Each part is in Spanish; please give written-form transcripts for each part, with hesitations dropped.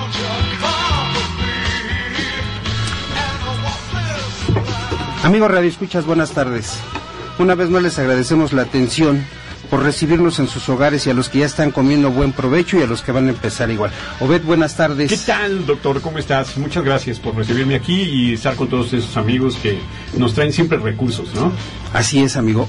Amigos Radio Escuchas, buenas tardes. Una vez más les agradecemos la atención por recibirnos en sus hogares y a los que ya están comiendo buen provecho y a los que van a empezar igual. Obed, buenas tardes. ¿Qué tal, doctor? ¿Cómo estás? Muchas gracias por recibirme aquí y estar con todos esos amigos que nos traen siempre recursos, ¿no? Así es, amigo.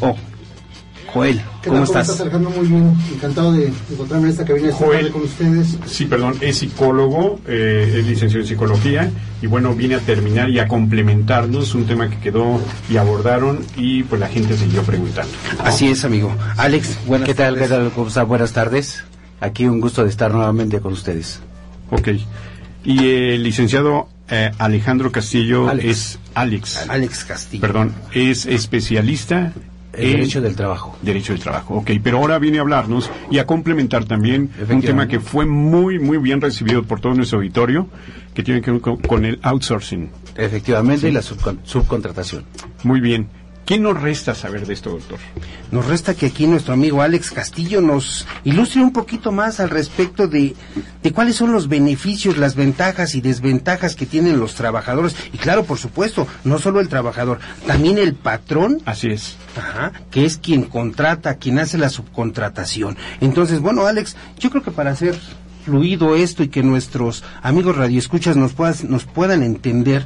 Joel, ¿cómo estás? Alejandro? Muy bien, encantado de encontrarme en esta cabina esta tarde con ustedes. Sí, perdón, es psicólogo, es licenciado en psicología y bueno, viene a terminar y a complementarnos un tema que quedó y abordaron y pues la gente siguió preguntando. Así es, amigo. Alex, buenas tardes. ¿Qué tal? ¿Cómo está? Buenas tardes. Aquí un gusto de estar nuevamente con ustedes. Ok. Y el licenciado Alejandro Castillo es Alex Castillo. Perdón, es especialista el derecho del trabajo. Derecho del trabajo, ok. Pero ahora viene a hablarnos y a complementar también un tema que fue muy, muy bien recibido por todo nuestro auditorio, que tiene que ver con el outsourcing. Efectivamente, sí. Y la subcontratación. Muy bien. ¿Qué nos resta saber de esto, doctor? Nos resta que aquí nuestro amigo Alex Castillo nos ilustre un poquito más al respecto de cuáles son los beneficios, las ventajas y desventajas que tienen los trabajadores. Y claro, por supuesto, no solo el trabajador, también el patrón. Así es. Ajá, que es quien contrata, quien hace la subcontratación. Entonces, bueno, Alex, yo creo que para hacer fluido esto y que nuestros amigos radioescuchas nos puedan entender,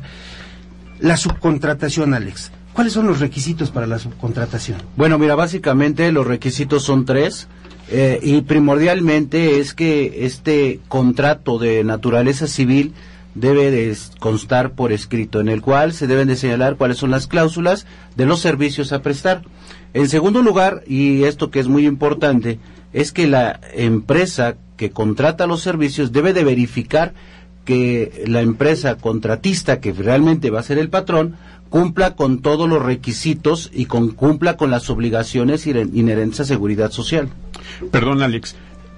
la subcontratación, Alex, ¿cuáles son los requisitos para la subcontratación? Bueno, mira, básicamente los requisitos son 3 y primordialmente es que este contrato de naturaleza civil debe de constar por escrito, en el cual se deben de señalar cuáles son las cláusulas de los servicios a prestar. En segundo lugar, y esto que es muy importante, es que la empresa que contrata los servicios debe de verificar que la empresa contratista, que realmente va a ser el patrón, cumpla con todos los requisitos y cumpla con las obligaciones inherentes a seguridad social. Perdón, Alex.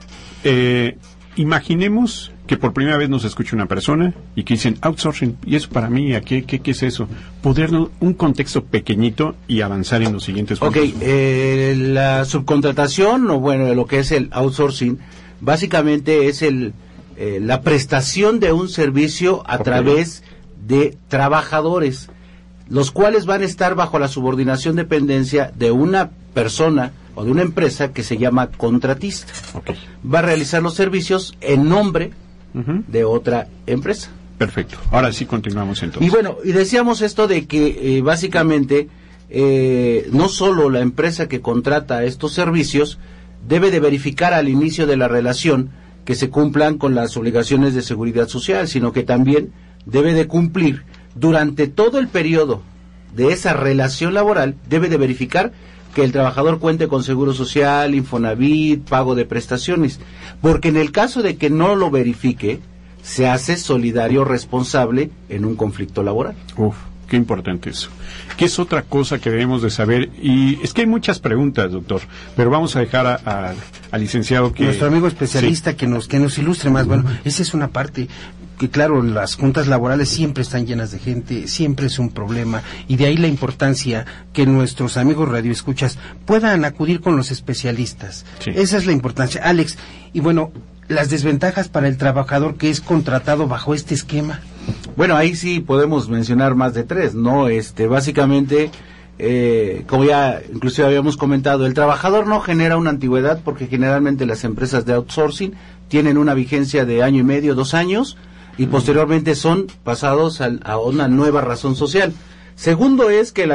Imaginemos que por primera vez nos escucha una persona y que dicen outsourcing, y eso para mí, ¿qué es eso? Podernos un contexto pequeñito y avanzar en los siguientes puntos. Ok, la subcontratación, o bueno, lo que es el outsourcing, básicamente es la prestación de un servicio a través de trabajadores, los cuales van a estar bajo la subordinación dependencia de una persona o de una empresa que se llama contratista. Okay. Va a realizar los servicios en nombre de otra empresa. Perfecto. Ahora sí continuamos entonces. Y bueno, y decíamos esto de que básicamente no solo la empresa que contrata estos servicios debe de verificar al inicio de la relación que se cumplan con las obligaciones de seguridad social, sino que también debe de cumplir durante todo el periodo de esa relación laboral, debe de verificar que el trabajador cuente con seguro social, Infonavit, pago de prestaciones, porque en el caso de que no lo verifique, se hace solidario responsable en un conflicto laboral. Uf, qué importante eso. ¿Qué es otra cosa que debemos de saber? Y es que hay muchas preguntas, doctor, pero vamos a dejar al licenciado que... Nuestro amigo especialista, sí, que nos ilustre más. Bueno, esa es una parte que, claro, las juntas laborales siempre están llenas de gente, siempre es un problema, y de ahí la importancia que nuestros amigos radioescuchas puedan acudir con los especialistas. Sí. Esa es la importancia, Alex. Y bueno, las desventajas para el trabajador que es contratado bajo este esquema. Bueno, ahí sí podemos mencionar más de 3, ¿no? Básicamente, como ya inclusive habíamos comentado, el trabajador no genera una antigüedad porque generalmente las empresas de outsourcing tienen una vigencia de 1 año y medio, 2 años, y posteriormente son pasados a una nueva razón social. Segundo es que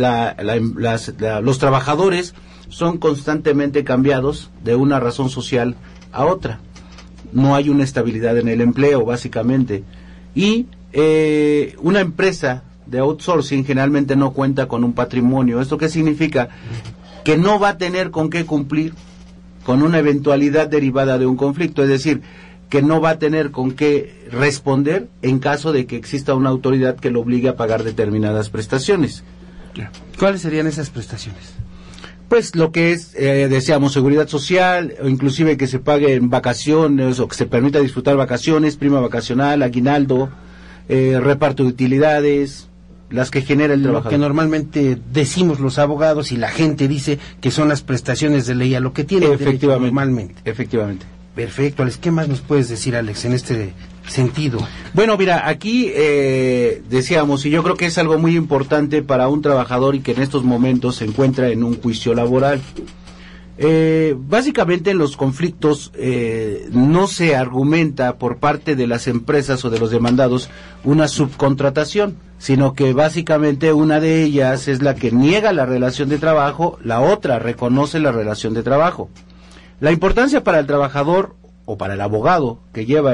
los trabajadores son constantemente cambiados de una razón social a otra. No hay una estabilidad en el empleo, básicamente. Y una empresa de outsourcing generalmente no cuenta con un patrimonio. ¿Esto qué significa? Que no va a tener con qué cumplir con una eventualidad derivada de un conflicto, es decir, que no va a tener con qué responder en caso de que exista una autoridad que lo obligue a pagar determinadas prestaciones. ¿Cuáles serían esas prestaciones? Pues lo que es, decíamos, seguridad social, o inclusive que se paguen vacaciones, o que se permita disfrutar vacaciones, prima vacacional, aguinaldo, reparto de utilidades, las que genera el trabajador. Lo que normalmente decimos los abogados y la gente dice que son las prestaciones de ley a lo que tiene derecho normalmente. Efectivamente. Perfecto, Alex. ¿Qué más nos puedes decir, Alex, en este sentido? Bueno, mira, aquí decíamos, y yo creo que es algo muy importante para un trabajador y que en estos momentos se encuentra en un juicio laboral. Básicamente en los conflictos no se argumenta por parte de las empresas o de los demandados una subcontratación, sino que básicamente una de ellas es la que niega la relación de trabajo, la otra reconoce la relación de trabajo. La importancia para el trabajador o para el abogado que lleva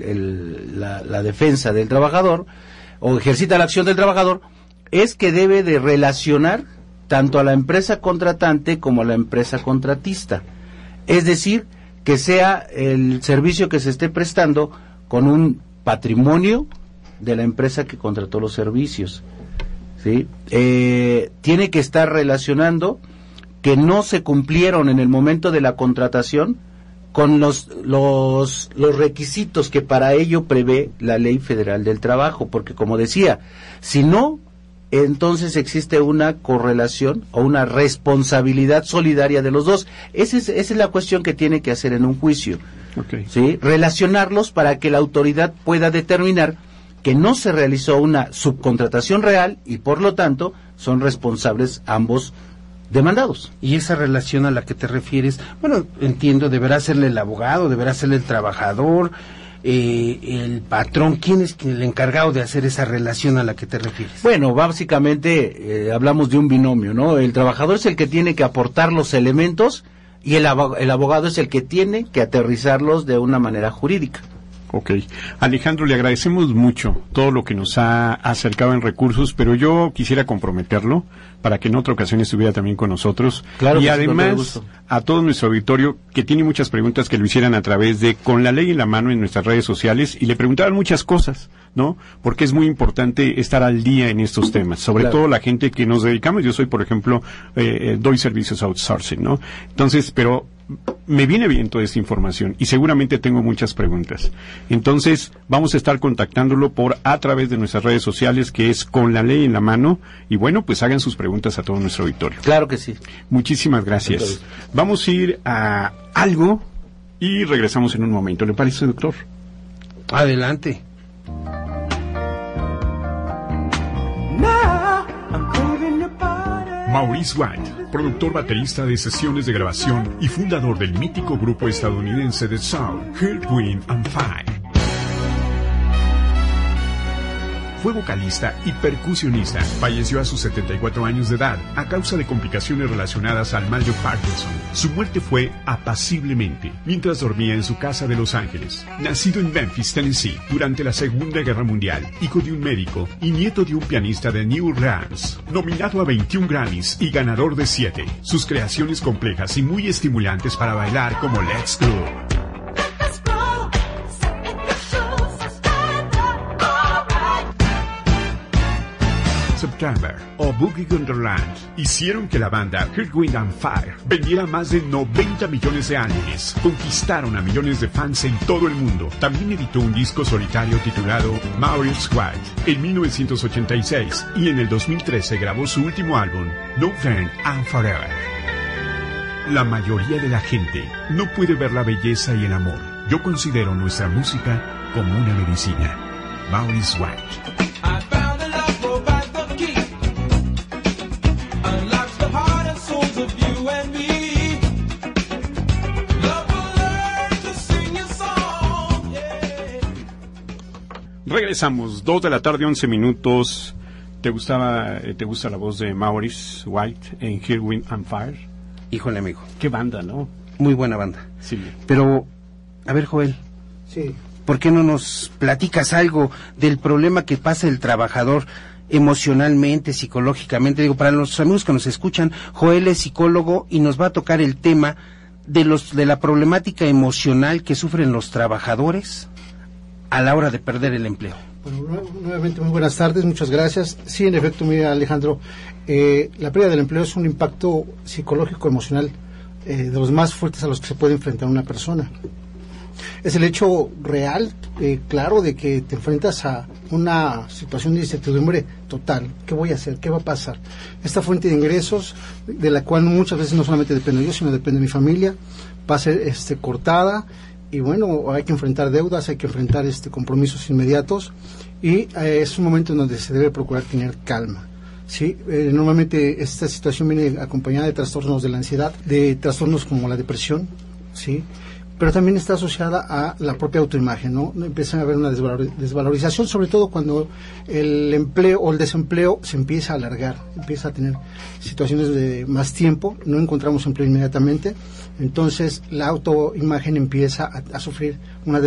la defensa del trabajador o ejercita la acción del trabajador es que debe de relacionar tanto a la empresa contratante como a la empresa contratista. Es decir, que sea el servicio que se esté prestando con un patrimonio de la empresa que contrató los servicios, ¿sí? Tiene que estar relacionando que no se cumplieron en el momento de la contratación con los requisitos que para ello prevé la Ley Federal del Trabajo, porque como decía, si no, entonces existe una correlación o una responsabilidad solidaria de los dos. Esa es la cuestión que tiene que hacer en un juicio, okay. ¿Sí? Relacionarlos para que la autoridad pueda determinar que no se realizó una subcontratación real y por lo tanto son responsables ambos demandados. Y esa relación a la que te refieres, bueno, entiendo, deberá serle el abogado, deberá serle el trabajador, el patrón. ¿Quién es el encargado de hacer esa relación a la que te refieres? Bueno, básicamente hablamos de un binomio, ¿no? El trabajador es el que tiene que aportar los elementos y el abogado es el que tiene que aterrizarlos de una manera jurídica. Ok. Alejandro, le agradecemos mucho todo lo que nos ha acercado en recursos, pero yo quisiera comprometerlo para que en otra ocasión estuviera también con nosotros. Claro, y además, a todo nuestro auditorio que tiene muchas preguntas que lo hicieran a través de Con la Ley en la Mano en nuestras redes sociales y le preguntaban muchas cosas, ¿no? Porque es muy importante estar al día en estos temas, sobre todo la gente que nos dedicamos. Yo soy, por ejemplo, doy servicios outsourcing, ¿no? Entonces, pero me viene bien toda esta información y seguramente tengo muchas preguntas. Entonces, vamos a estar contactándolo a través de nuestras redes sociales, que es Con la Ley en la Mano, y bueno, pues hagan sus preguntas a todo nuestro auditorio. Claro que sí. Muchísimas gracias. Entonces, vamos a ir a algo y regresamos en un momento. ¿Le parece, doctor? Adelante. Maurice White, productor baterista de sesiones de grabación y fundador del mítico grupo estadounidense de soul, Earth, Wind and Fire. Fue vocalista y percusionista. Falleció a sus 74 años de edad a causa de complicaciones relacionadas al mal de Parkinson. Su muerte fue apaciblemente mientras dormía en su casa de Los Ángeles. Nacido en Memphis, Tennessee, durante la Segunda Guerra Mundial, hijo de un médico y nieto de un pianista de New Orleans. Nominado a 21 Grammys y ganador de 7. Sus creaciones complejas y muy estimulantes para bailar, como Let's Go, September o Boogie Wonderland hicieron que la banda Earth, Wind and Fire vendiera más de 90 millones de álbumes. Conquistaron a millones de fans en todo el mundo. También editó un disco solitario titulado Maurice White en 1986 y en el 2013 grabó su último álbum, No Friend and Forever. La mayoría de la gente no puede ver la belleza y el amor. Yo considero nuestra música como una medicina. Maurice White. Regresamos, 2:11 p.m. ¿Te gusta la voz de Maurice White en Earth, Wind and Fire? Híjole, amigo. Qué banda, ¿no? Muy buena banda. Sí. Pero, a ver, Joel. Sí. ¿Por qué no nos platicas algo del problema que pasa el trabajador emocionalmente, psicológicamente? Digo, para los amigos que nos escuchan, Joel es psicólogo y nos va a tocar el tema de la problemática emocional que sufren los trabajadores a la hora de perder el empleo. Bueno, nuevamente muy buenas tardes, muchas gracias. Sí, en efecto, mira, Alejandro, la pérdida del empleo es un impacto psicológico, emocional, de los más fuertes a los que se puede enfrentar una persona. Es el hecho real, claro, de que te enfrentas a una situación de incertidumbre total. ¿Qué voy a hacer? ¿Qué va a pasar? Esta fuente de ingresos, de la cual muchas veces no solamente dependo yo, sino depende de mi familia, va a ser cortada, y bueno, hay que enfrentar deudas, hay que enfrentar compromisos inmediatos, y es un momento en donde se debe procurar tener calma. Sí, normalmente esta situación viene acompañada de trastornos de la ansiedad, de trastornos como la depresión, sí, pero también está asociada a la propia autoimagen, ¿no? Empieza a haber una desvalorización, sobre todo cuando el empleo o el desempleo se empieza a alargar, empieza a tener situaciones de más tiempo, no encontramos empleo inmediatamente, entonces la autoimagen empieza a sufrir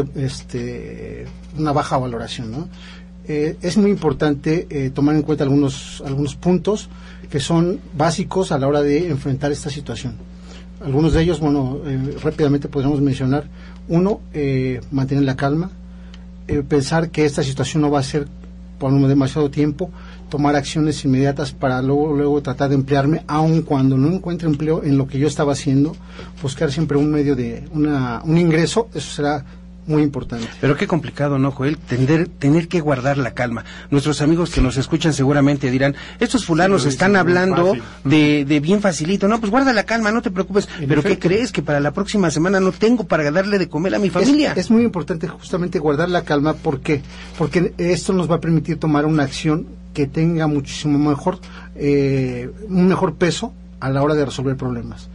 una baja valoración, ¿no? Es muy importante tomar en cuenta algunos puntos que son básicos a la hora de enfrentar esta situación. Algunos de ellos, rápidamente podríamos mencionar. Uno, mantener la calma, pensar que esta situación no va a ser por demasiado tiempo, tomar acciones inmediatas para luego tratar de emplearme, aun cuando no encuentre empleo en lo que yo estaba haciendo, buscar siempre un medio de un ingreso, eso será muy importante. Pero qué complicado, ¿no, Joel? Tener que guardar la calma. Nuestros amigos que nos escuchan seguramente dirán, estos fulanos están hablando de bien facilito. No, pues guarda la calma, no te preocupes. Pero ¿qué crees? Que para la próxima semana no tengo para darle de comer a mi familia. Es muy importante justamente guardar la calma. ¿Por qué? Porque esto nos va a permitir tomar una acción que tenga muchísimo mejor, un mejor peso a la hora de resolver problemas.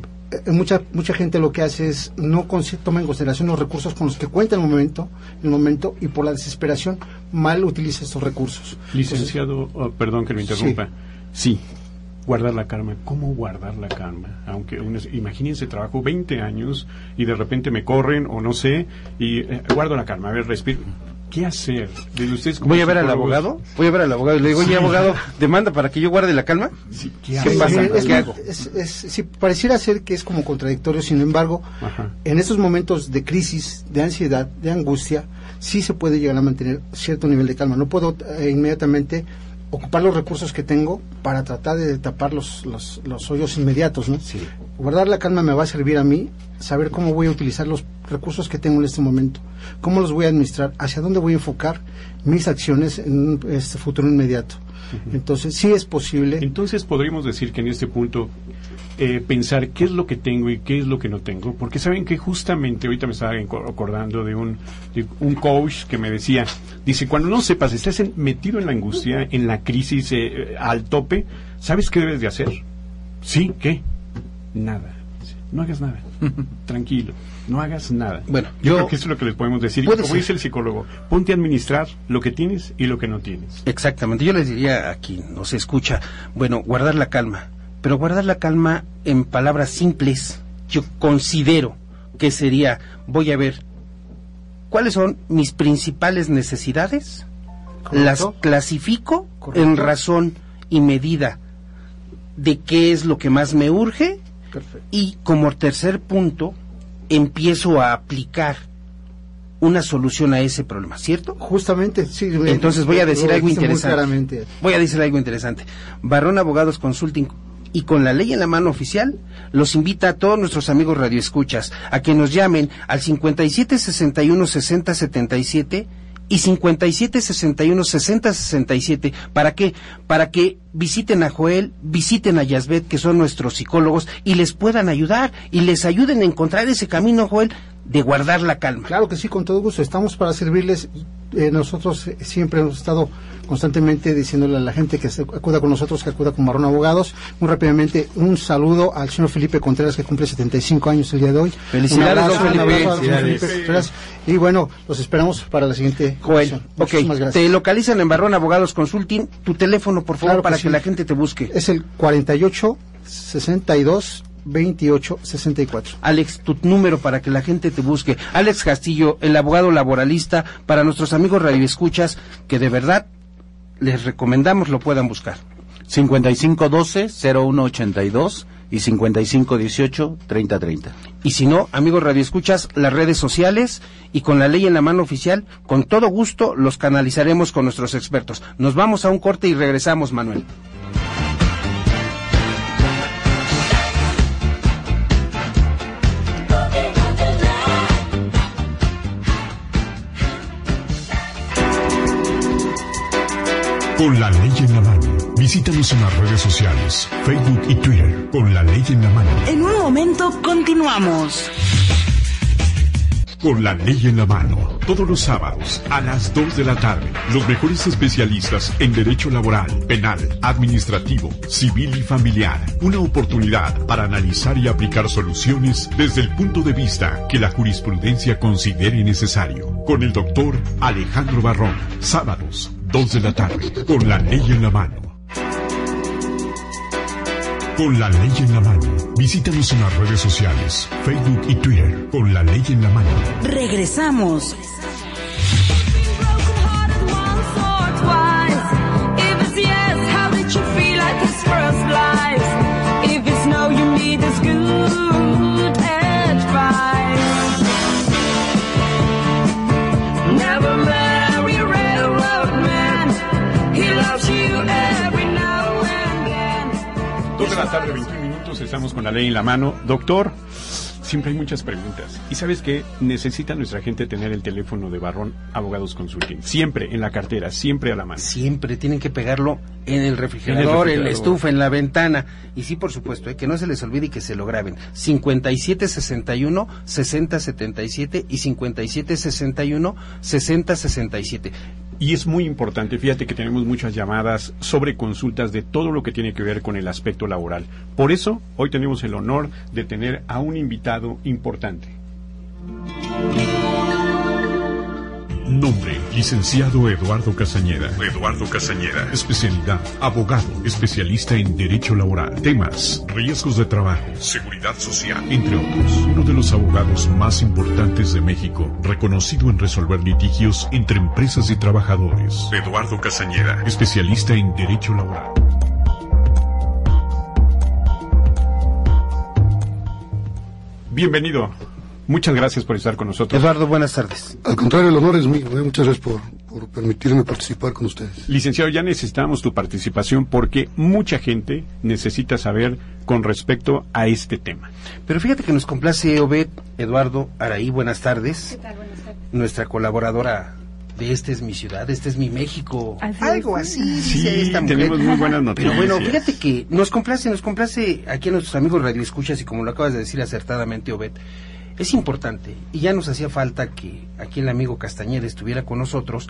Mucha gente lo que hace es no toma en consideración los recursos con los que cuenta en el momento, y por la desesperación mal utiliza estos recursos. Licenciado, perdón que lo interrumpa. Sí, guardar la calma. ¿Cómo guardar la calma? Aunque imagínense, trabajo 20 años y de repente me corren o no sé, y guardo la calma. A ver, respiro. ¿Qué hacer? ¿Voy a ver al abogado? Voy a ver al abogado y le digo, oye, abogado, ¿demanda para que yo guarde la calma? Sí, ¿Qué pasa? ¿Qué hago? Sí, pareciera ser que es como contradictorio, sin embargo, en estos momentos de crisis, de ansiedad, de angustia, sí se puede llegar a mantener cierto nivel de calma. No puedo inmediatamente ocupar los recursos que tengo para tratar de tapar los hoyos inmediatos, ¿no? Sí. Guardar la calma me va a servir a mí saber cómo voy a utilizar los recursos que tengo en este momento, cómo los voy a administrar, hacia dónde voy a enfocar mis acciones en este futuro inmediato. Entonces, sí es posible. Entonces, podríamos decir que en este punto pensar qué es lo que tengo y qué es lo que no tengo, porque saben que justamente ahorita me estaba acordando de un coach que me decía, dice, cuando no sepas, estás metido en la angustia, en la crisis al tope, ¿sabes qué debes de hacer? ¿Sí? ¿Qué? Nada. No hagas nada. Tranquilo. No hagas nada. Bueno, yo creo que eso es lo que les podemos decir. Como dice el psicólogo, ponte a administrar lo que tienes y lo que no tienes. Exactamente. Yo les diría a quien nos escucha, bueno, guardar la calma. Pero guardar la calma en palabras simples, yo considero que sería, voy a ver, ¿cuáles son mis principales necesidades? ¿Correcto? Las clasifico. ¿Correcto? En razón y medida de qué es lo que más me urge. Perfecto. Y como tercer punto, empiezo a aplicar una solución a ese problema, ¿cierto? Justamente, sí. Entonces voy a decir algo interesante. Voy a decir algo interesante. Barrón Abogados Consulting, y con la ley en la mano oficial, los invita a todos nuestros amigos radioescuchas a que nos llamen al 5761-6077 y 5761-6067. ¿Para qué? Para que visiten a Joel, visiten a Yasbet, que son nuestros psicólogos, y les puedan ayudar, y les ayuden a encontrar ese camino, Joel, de guardar la calma. Claro que sí, con todo gusto. Estamos para servirles. Nosotros siempre hemos estado constantemente diciéndole a la gente que acuda con nosotros, que acuda con Barrón Abogados. Muy rápidamente, un saludo al señor Felipe Contreras, que cumple 75 años el día de hoy. Felicidades, un abrazo a Felipe Contreras. Y bueno, los esperamos para la siguiente Joel, te localizan en Barrón Abogados Consulting. Tu teléfono, por favor, para que la gente te busque. Es el 48-62-28-64. Alex, tu número para que la gente te busque. Alex Castillo, el abogado laboralista, para nuestros amigos radioescuchas, que de verdad les recomendamos lo puedan buscar. 5512-0182 y 5518-3030. Y si no, amigos radioescuchas, las redes sociales, y con la ley en la mano oficial, con todo gusto los canalizaremos con nuestros expertos. Nos vamos a un corte y regresamos, Manuel. Con la ley en la mano. Visítanos en las redes sociales, Facebook y Twitter, con la ley en la mano. En un momento continuamos. Con la ley en la mano, todos los sábados a las 2 de la tarde, los mejores especialistas en derecho laboral, penal, administrativo, civil y familiar. Una oportunidad para analizar y aplicar soluciones desde el punto de vista que la jurisprudencia considere necesario. Con el doctor Alejandro Barrón, sábados, 2 de la tarde, con la ley en la mano. Con la ley en la mano. Visítanos en las redes sociales, Facebook y Twitter. Con la ley en la mano. Regresamos. Tarde, 21 minutos, estamos con la ley en la mano. Doctor, siempre hay muchas preguntas. ¿Y sabes qué? Necesita nuestra gente tener el teléfono de Barrón Abogados Consulting. Siempre en la cartera, siempre a la mano. Siempre tienen que pegarlo en el refrigerador, en la estufa, en la ventana. Y sí, por supuesto, que no se les olvide y que se lo graben. 5761-6077 y 5761-6067. Y es muy importante, fíjate que tenemos muchas llamadas sobre consultas de todo lo que tiene que ver con el aspecto laboral. Por eso, hoy tenemos el honor de tener a un invitado importante. Nombre: licenciado Eduardo Castañeda. Eduardo Castañeda. Especialidad: abogado, especialista en derecho laboral. Temas: riesgos de trabajo, seguridad social, entre otros. Uno de los abogados más importantes de México, reconocido en resolver litigios entre empresas y trabajadores. Eduardo Castañeda, especialista en derecho laboral. Bienvenido. Muchas gracias por estar con nosotros. Eduardo, buenas tardes. Al contrario, el honor es mío. Muchas gracias por permitirme participar con ustedes. Licenciado, ya necesitamos tu participación porque mucha gente necesita saber con respecto a este tema. Pero fíjate que nos complace Obed, Eduardo Araí, buenas tardes. ¿Qué tal? Buenas tardes. Nuestra colaboradora de Esta es mi ciudad, este es mi México. Algo así. Sí, tenemos muy buenas noticias. Pero bueno, fíjate que nos complace aquí a nuestros amigos radioescuchas y como lo acabas de decir acertadamente, Obed, es importante, y ya nos hacía falta que aquí el amigo Castañeda estuviera con nosotros.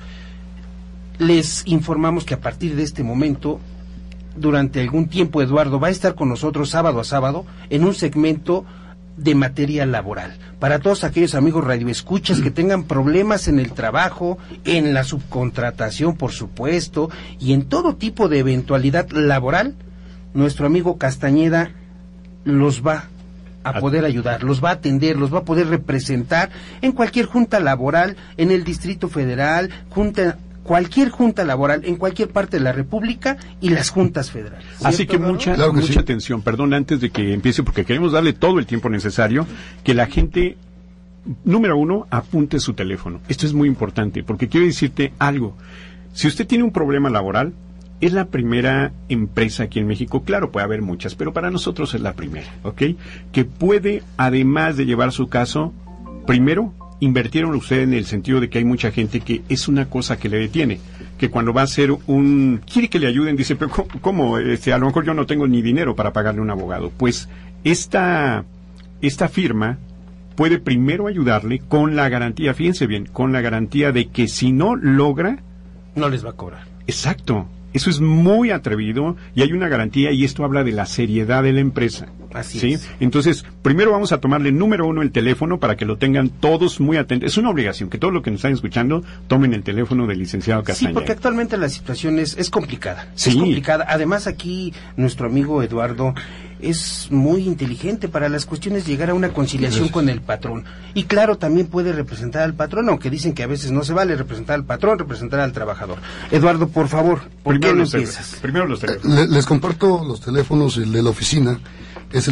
Les informamos que a partir de este momento, durante algún tiempo, Eduardo va a estar con nosotros sábado a sábado en un segmento de materia laboral. Para todos aquellos amigos radioescuchas que tengan problemas en el trabajo, en la subcontratación, por supuesto, y en todo tipo de eventualidad laboral, nuestro amigo Castañeda los va a poder ayudar, los va a atender, los va a poder representar en cualquier junta laboral, en el Distrito Federal, cualquier junta laboral, en cualquier parte de la República y las juntas federales. Así que mucha sí. atención, perdón, antes de que empiece, porque queremos darle todo el tiempo necesario, que la gente, número uno, apunte su teléfono. Esto es muy importante, porque quiero decirte algo. Si usted tiene un problema laboral, es la primera empresa aquí en México, claro, puede haber muchas, pero para nosotros es la primera, ¿ok? Que puede, además de llevar su caso, primero, invirtieron usted en el sentido de que hay mucha gente que es una cosa que le detiene, que cuando va a hacer quiere que le ayuden, dice, pero ¿cómo? A lo mejor yo no tengo ni dinero para pagarle a un abogado. Pues esta firma puede primero ayudarle con la garantía, fíjense bien, con la garantía de que si no logra, no les va a cobrar. Exacto. Eso es muy atrevido y hay una garantía y esto habla de la seriedad de la empresa. Así ¿sí? es. Entonces, primero vamos a tomarle número uno el teléfono para que lo tengan todos muy atentos. Es una obligación que todos los que nos están escuchando tomen el teléfono del licenciado Castañeda. Sí, porque actualmente la situación es complicada. Sí. Es complicada. Además, aquí nuestro amigo Eduardo es muy inteligente para las cuestiones de llegar a una conciliación con el patrón. Y claro, también puede representar al patrón, aunque dicen que a veces no se vale representar al patrón, representar al trabajador. Eduardo, por favor, ¿por qué no empiezas? Primero los teléfonos. Les comparto los teléfonos, el de la oficina es el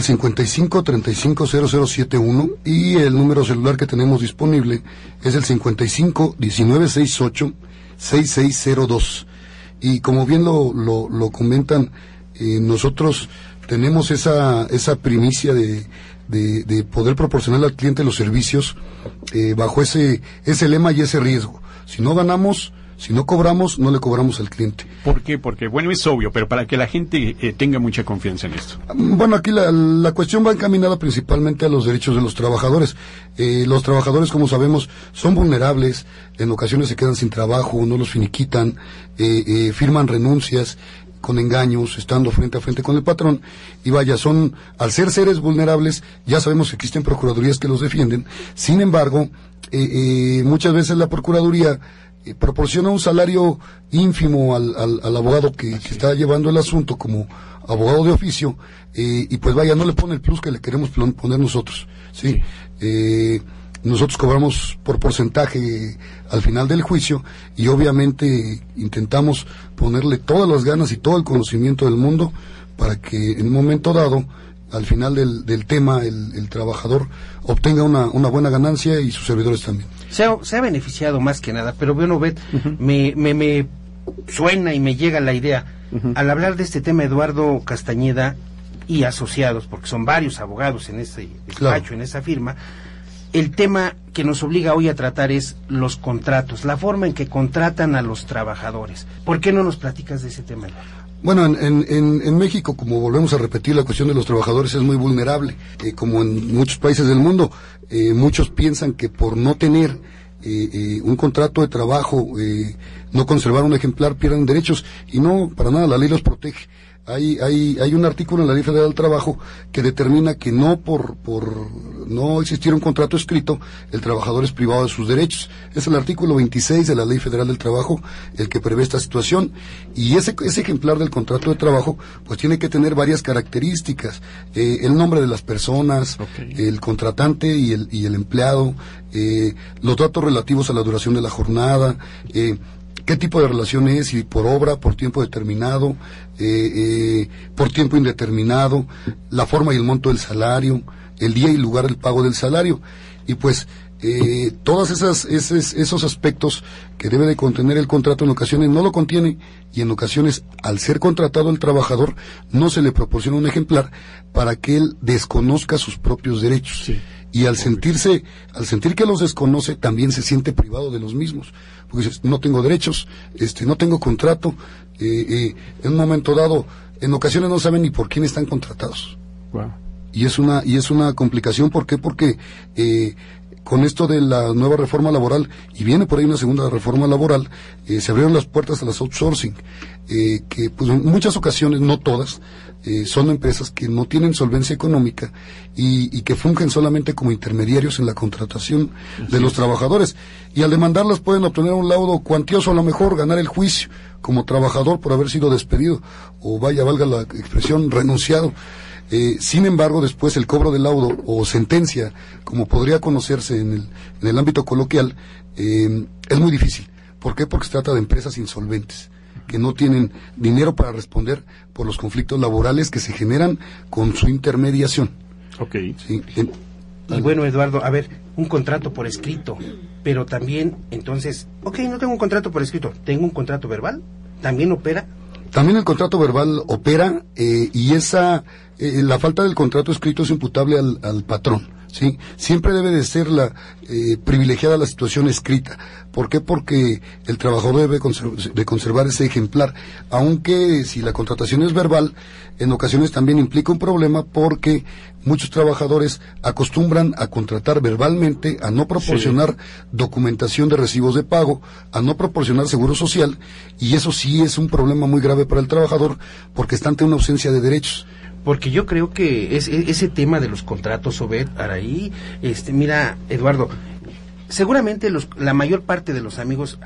55350071 y el número celular que tenemos disponible es el 5519686602. Y como bien lo comentan, nosotros tenemos esa primicia de poder proporcionar al cliente los servicios bajo ese lema y ese riesgo. Si no ganamos, Si no cobramos, no le cobramos al cliente. ¿Por qué? Porque, bueno, es obvio, pero para que la gente tenga mucha confianza en esto. Bueno, aquí la cuestión va encaminada principalmente a los derechos de los trabajadores. Los trabajadores, como sabemos, son vulnerables, en ocasiones se quedan sin trabajo, no los finiquitan, firman renuncias con engaños, estando frente a frente con el patrón, y vaya, al ser seres vulnerables, ya sabemos que existen procuradurías que los defienden. Sin embargo, muchas veces la procuraduría proporciona un salario ínfimo al abogado que está llevando el asunto como abogado de oficio, y pues vaya, no le pone el plus que le queremos poner nosotros, ¿sí? Nosotros cobramos por porcentaje al final del juicio, y obviamente intentamos ponerle todas las ganas y todo el conocimiento del mundo para que en un momento dado, al final del tema, el trabajador obtenga una buena ganancia, y sus servidores también. Se ha beneficiado más que nada, pero bueno, Bet, me suena y me llega la idea. Al hablar de este tema, Eduardo Castañeda y asociados, porque son varios abogados en este despacho, claro, en esa firma, el tema que nos obliga hoy a tratar es los contratos, la forma en que contratan a los trabajadores. ¿Por qué no nos platicas de ese tema, Eduardo? Bueno, en México, como volvemos a repetir, la cuestión de los trabajadores es muy vulnerable. Como en muchos países del mundo, muchos piensan que por no tener un contrato de trabajo, no conservar un ejemplar, pierden derechos, y no, para nada, la ley los protege. Hay un artículo en la Ley Federal del Trabajo que determina que no por no existir un contrato escrito, el trabajador es privado de sus derechos. Es el artículo 26 de la Ley Federal del Trabajo el que prevé esta situación, y ese ejemplar del contrato de trabajo pues tiene que tener varias características: el nombre de las personas, el contratante y el empleado, los datos relativos a la duración de la jornada, qué tipo de relación es, si por obra, por tiempo determinado, por tiempo indeterminado, la forma y el monto del salario, el día y lugar del pago del salario, y pues todos esos aspectos que debe de contener el contrato en ocasiones no lo contiene, y en ocasiones, al ser contratado el trabajador, no se le proporciona un ejemplar para que él desconozca sus propios derechos. Sí. Y al sentir que los desconoce, también se siente privado de los mismos, porque dices, no tengo derechos, no tengo contrato, en un momento dado, en ocasiones no saben ni por quién están contratados. Wow. Y es una complicación. ¿Por qué? Porque con esto de la nueva reforma laboral, y viene por ahí una segunda reforma laboral, se abrieron las puertas a las outsourcing, que pues en muchas ocasiones, no todas, son empresas que no tienen solvencia económica y que fungen solamente como intermediarios en la contratación de los trabajadores, y al demandarlas pueden obtener un laudo cuantioso, a lo mejor ganar el juicio como trabajador por haber sido despedido, o valga la expresión, renunciado. Sin embargo, después el cobro del laudo o sentencia, como podría conocerse en el ámbito coloquial, es muy difícil. ¿Por qué? Porque se trata de empresas insolventes, que no tienen dinero para responder por los conflictos laborales que se generan con su intermediación. Sí, y bueno, Eduardo, a ver, un contrato por escrito, pero también, entonces, no tengo un contrato por escrito, ¿tengo un contrato verbal? ¿También opera? También el contrato verbal opera, y la falta del contrato escrito es imputable al patrón, ¿sí? Siempre debe de ser privilegiada la situación escrita. ¿Por qué? Porque el trabajador debe de conservar ese ejemplar, aunque si la contratación es verbal, en ocasiones también implica un problema, porque muchos trabajadores acostumbran a contratar verbalmente, a no proporcionar documentación de recibos de pago, a no proporcionar seguro social, y eso sí es un problema muy grave para el trabajador, porque está ante una ausencia de derechos. Porque yo creo que ese tema de los contratos, Obed, Araí, mira, Eduardo, seguramente la mayor parte de los amigos,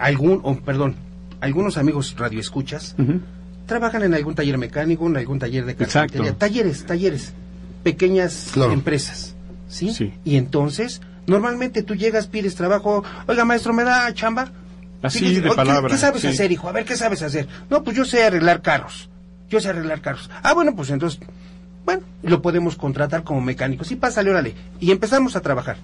algunos amigos radioescuchas, trabajan en algún taller mecánico, en algún taller de carpintería, talleres, pequeñas empresas, ¿sí? Sí. Y entonces, normalmente tú llegas, pides trabajo, oiga, maestro, ¿me da chamba? Así de palabra. ¿Qué sabes hacer, hijo? A ver, ¿qué sabes hacer? No, pues yo sé arreglar carros. Ah, bueno, pues entonces, lo podemos contratar como mecánico. Sí, pásale, órale. Y empezamos a trabajar.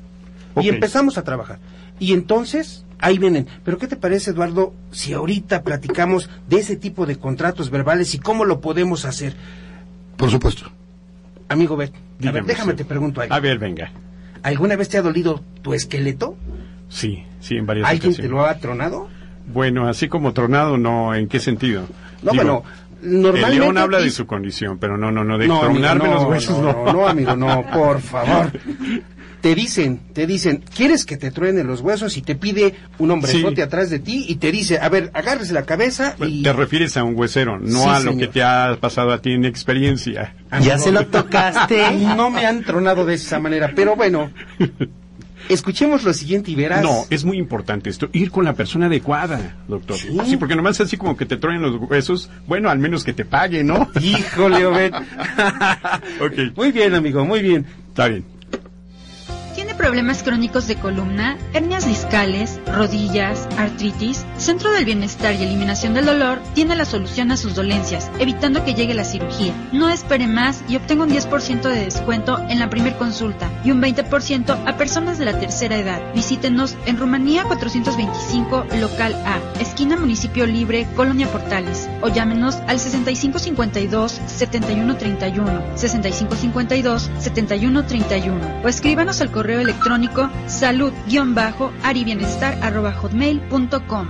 Y entonces, ahí vienen. Pero ¿qué te parece, Eduardo, si ahorita platicamos de ese tipo de contratos verbales y cómo lo podemos hacer? Por supuesto. Amigo Bet, a ver, déjame te pregunto algo. A ver, venga. ¿Alguna vez te ha dolido tu esqueleto? Sí, en varias ocasiones. ¿Alguien te lo ha tronado? Bueno, así como tronado, no, ¿en qué sentido? No, Digo, bueno, normalmente... El león habla de su condición, pero no, de tronarme amigo, los huesos, no. No, amigo, no, por favor. Te dicen, ¿quieres que te truenen los huesos? Y te pide un hombrezote atrás de ti y te dice, a ver, agárrese la cabeza y... Te refieres a un huesero, no Sí, a lo señor. que te ha pasado a ti en experiencia. ¿Ya se lo tocaste? No me han tronado de esa manera, pero bueno, escuchemos lo siguiente y verás. No, es muy importante esto, ir con la persona adecuada, doctor. Sí. Porque nomás así como que te truenen los huesos, bueno, al menos que te pague, ¿no? Híjole, Obed. Ok. Muy bien, amigo, muy bien. Está bien. ¿Tiene problemas crónicos de columna, hernias discales, rodillas, artritis? Centro del Bienestar y Eliminación del Dolor tiene la solución a sus dolencias, evitando que llegue la cirugía. No espere más y obtenga un 10% de descuento en la primer consulta y un 20% a personas de la tercera edad. Visítenos en Rumanía 425, local A, esquina Municipio Libre, Colonia Portales, o llámenos al 6552-7131, 6552-7131, o escríbanos al correo electrónico salud-aribienestar@hotmail.com.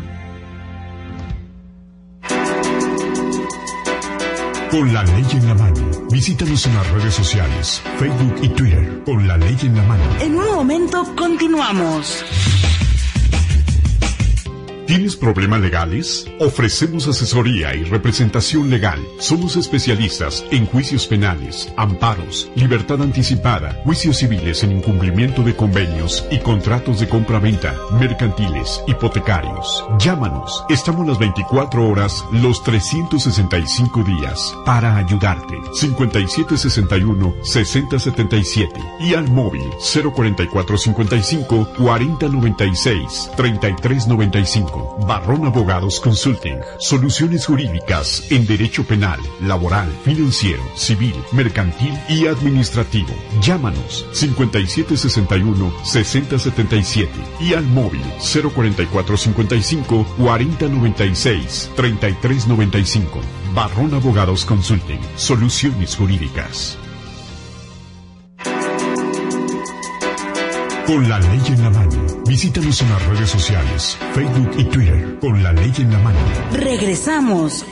Con la ley en la mano. Visítanos en las redes sociales, Facebook y Twitter. Con la ley en la mano. En un momento continuamos. ¿Tienes problemas legales? Ofrecemos asesoría y representación legal. Somos especialistas en juicios penales, amparos, libertad anticipada, juicios civiles en incumplimiento de convenios y contratos de compra-venta, mercantiles, hipotecarios. Llámanos. Estamos las 24 horas, los 365 días para ayudarte. 5761-6077 y al móvil 04455 4096 3395. Barrón Abogados Consulting. Soluciones jurídicas en derecho penal, laboral, financiero, civil, mercantil y administrativo. Llámanos 5761-6077 y al móvil 04455 4096 3395. Barrón Abogados Consulting. Soluciones jurídicas. Con la ley en la mano. Visítanos en las redes sociales, Facebook y Twitter. Con la ley en la mano. Regresamos.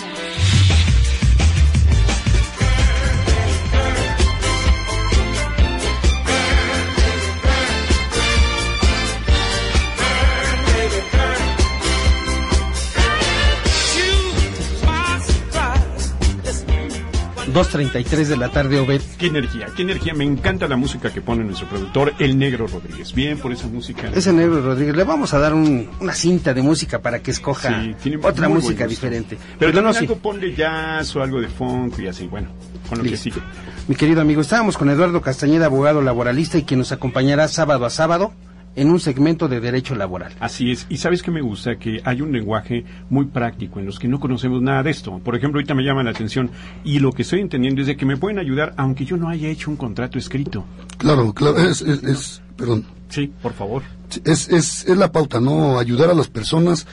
Dos 2:33 de la tarde, Obed. Qué energía. Me encanta la música que pone nuestro productor, el Negro Rodríguez. Bien por esa música. Ese Negro Rodríguez, le vamos a dar una cinta de música para que escoja tiene otra muy música buen gusto. diferente. Pero no, también sí. algo ponle jazz o algo de funk y así, bueno, con lo que Listo. sigue. Mi querido amigo, estábamos con Eduardo Castañeda, abogado laboralista, y quien nos acompañará sábado a sábado en un segmento de derecho laboral. Así es, y sabes que me gusta que hay un lenguaje muy práctico en los que no conocemos nada de esto. Por ejemplo, ahorita me llama la atención y lo que estoy entendiendo es de que me pueden ayudar aunque yo no haya hecho un contrato escrito. Claro, perdón. Sí, por favor. Es la pauta, ¿no? Ayudar a las personas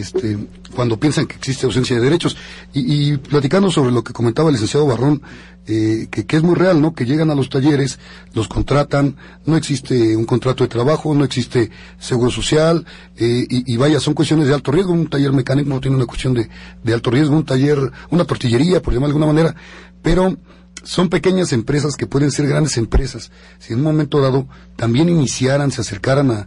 cuando piensan que existe ausencia de derechos. Y platicando sobre lo que comentaba el licenciado Barrón, que es muy real, ¿no? Que llegan a los talleres, los contratan, no existe un contrato de trabajo, no existe seguro social, y vaya, son cuestiones de alto riesgo. Un taller mecánico no tiene una cuestión de alto riesgo, un taller, una tortillería, por llamar de alguna manera, pero son pequeñas empresas que pueden ser grandes empresas. Si en un momento dado también iniciaran, se acercaran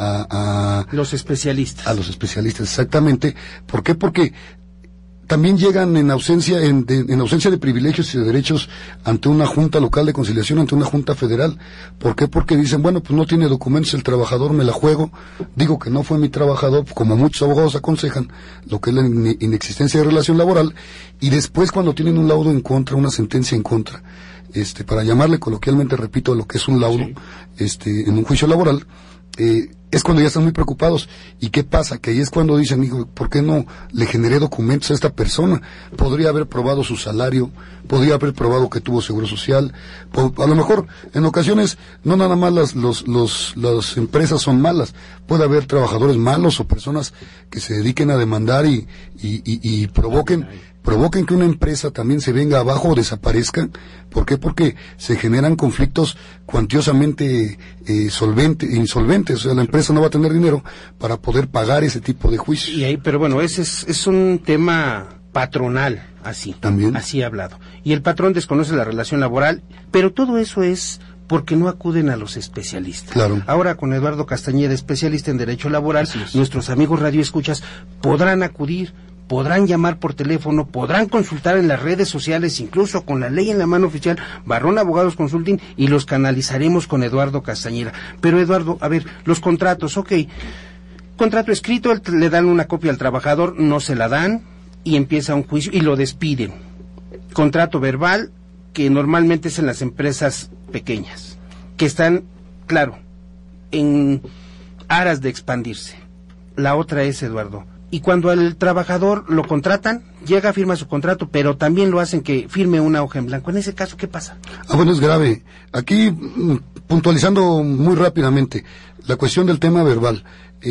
a Los especialistas. a los especialistas, exactamente. ¿Por qué? Porque también llegan en ausencia de privilegios y de derechos ante una junta local de conciliación, ante una junta federal. ¿Por qué? Porque dicen, bueno, pues no tiene documentos el trabajador, me la juego, digo que no fue mi trabajador, como muchos abogados aconsejan, lo que es la inexistencia de relación laboral, y después cuando tienen un laudo en contra, una sentencia en contra, para llamarle coloquialmente, repito, lo que es un laudo, en un juicio laboral, es cuando ya están muy preocupados. ¿Y qué pasa? Que ahí es cuando dicen, hijo, ¿por qué no le generé documentos a esta persona? Podría haber probado su salario, podría haber probado que tuvo seguro social. A lo mejor, en ocasiones, no nada más las empresas son malas. Puede haber trabajadores malos o personas que se dediquen a demandar y provoquen provoquen que una empresa también se venga abajo o desaparezca. ¿Por qué? Porque se generan conflictos cuantiosamente insolventes, o sea, la empresa no va a tener dinero para poder pagar ese tipo de juicios. Y ahí, pero bueno, ese es un tema patronal, así, también, así he hablado. Y el patrón desconoce la relación laboral, pero todo eso es porque no acuden a los especialistas. Claro. Ahora con Eduardo Castañeda, especialista en Derecho Laboral, nuestros amigos radioescuchas podrán acudir, podrán llamar por teléfono, podrán consultar en las redes sociales, incluso con la ley en la mano oficial, Barrón Abogados Consulting, y los canalizaremos con Eduardo Castañeda. Pero Eduardo, a ver, los contratos, contrato escrito, le dan una copia al trabajador, no se la dan, y empieza un juicio, y lo despiden. Contrato verbal, que normalmente es en las empresas pequeñas, que están, claro, en aras de expandirse. La otra es, Eduardo, y cuando al trabajador lo contratan, llega, firma su contrato, pero también lo hacen que firme una hoja en blanco. En ese caso, ¿qué pasa? Bueno, es grave. Aquí, puntualizando muy rápidamente, la cuestión del tema verbal.